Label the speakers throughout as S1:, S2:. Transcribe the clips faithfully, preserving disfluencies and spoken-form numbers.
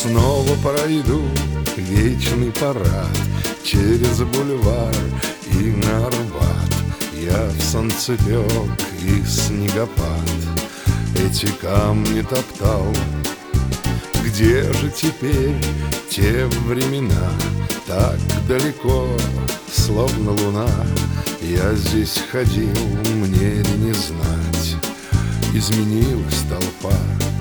S1: снова пройду вечный парад через бульвар и на Арбат. Я в солнцепек и снегопад эти камни топтал. Где же теперь те времена? Так далеко, словно луна. Я здесь ходил, мне ли не знать, изменилась толпа.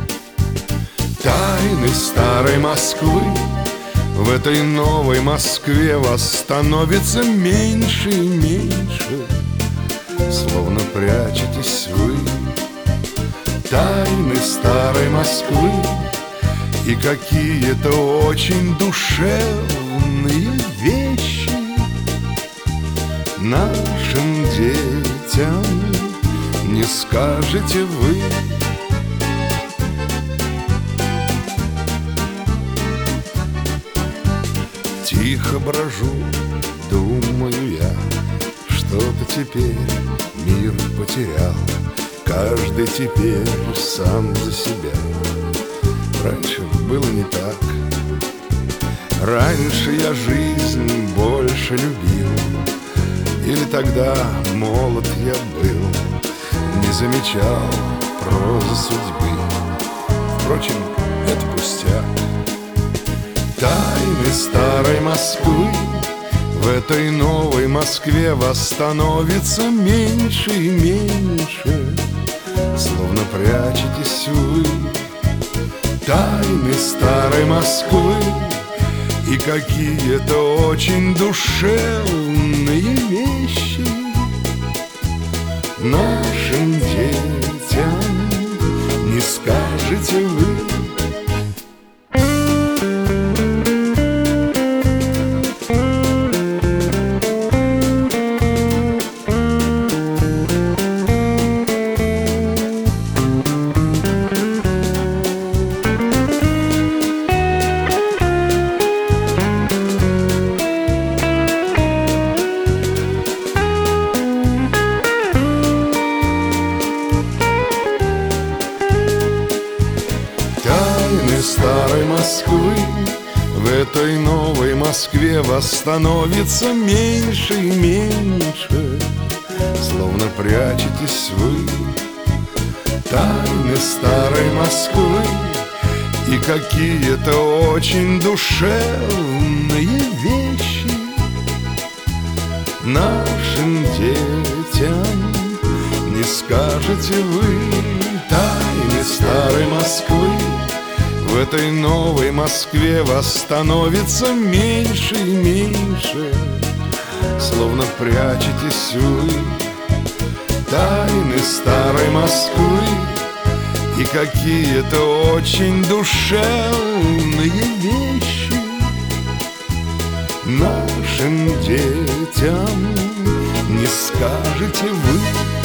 S1: Тайны старой Москвы в этой новой Москве вас становится меньше и меньше, словно прячетесь вы. Тайны старой Москвы и какие-то очень душевные вещи нашим детям не скажете вы. Тихо брожу, думаю я, что-то теперь мир потерял. Каждый теперь сам за себя. Раньше было не так. Раньше я жизнь больше любил, или тогда молод я был, не замечал прозы судьбы. Впрочем, это пустяк. Тайны старой Москвы в этой новой Москве вас становится меньше и меньше, словно прячетесь вы. Тайны старой Москвы и какие-то очень душевные вещи нашим детям не скажете вы. Тайны старой Москвы в этой новой Москве вас становится меньше и меньше, словно прячетесь вы. Тайны старой Москвы и какие-то очень душевные вещи нашим детям не скажете вы. Тайны старой Москвы в этой новой Москве вас становится меньше и меньше, словно прячетесь вы. Тайны старой Москвы и какие-то очень душевные вещи нашим детям не скажете вы.